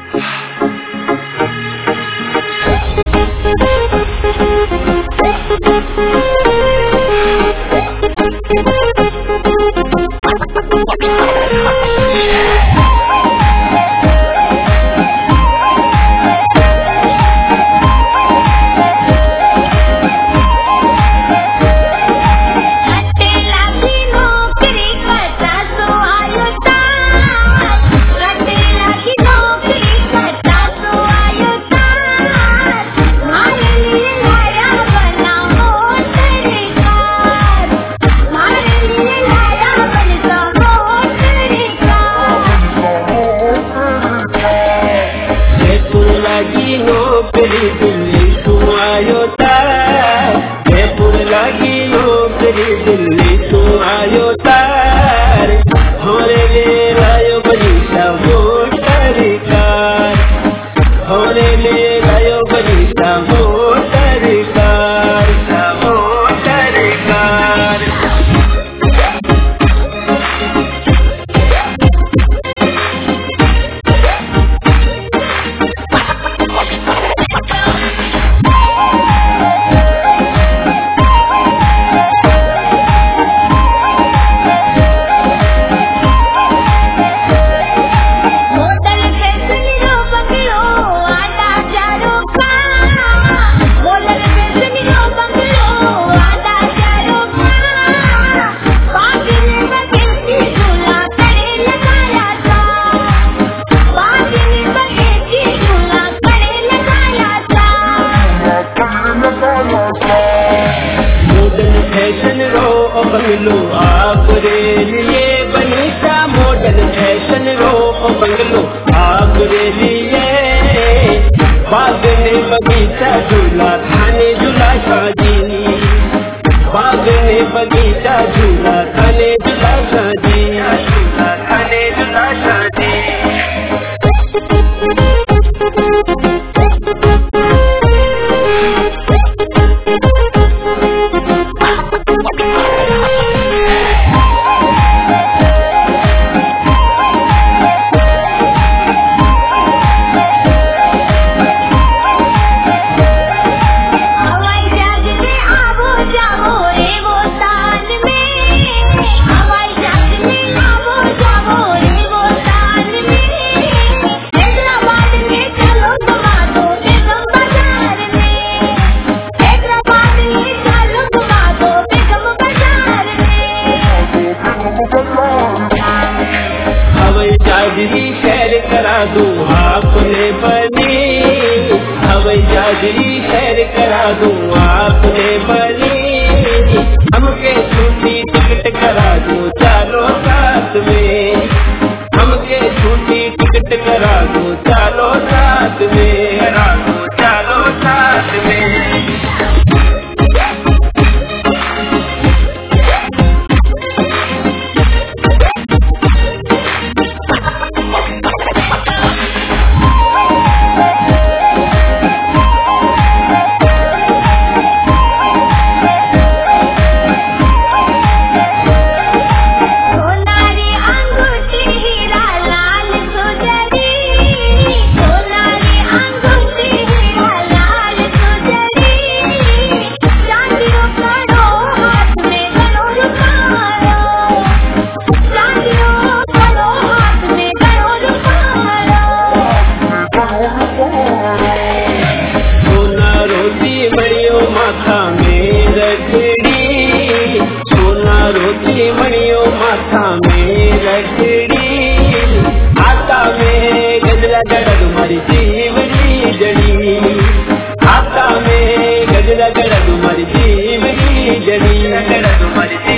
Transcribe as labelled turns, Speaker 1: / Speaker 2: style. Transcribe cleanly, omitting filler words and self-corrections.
Speaker 1: bungalow आपरे लिए बनीता मॉडल फैशन रो बंगलो आपरे लिए बाग ने बगीचा झूला थाने झूला शादी बाग ने बगीचा झूला थाने झूला शादी झूला थाने झूला शादी हवाई जहाज़ी शहर करा दूं आपने बनी हवाई जहाज़ी शहर करा दूं आपने बनी हमके छुट्टी टिकट करा दूं चलो साथ में हमके छुट्टी टिकट करा दूं चलो साथ में चलो साथ में मणियों माथा में रखड़ी आता में गजरा गड़ग मरी जीवनी जड़ी आता में गजरा गड़ग मरी जीवनी जड़ी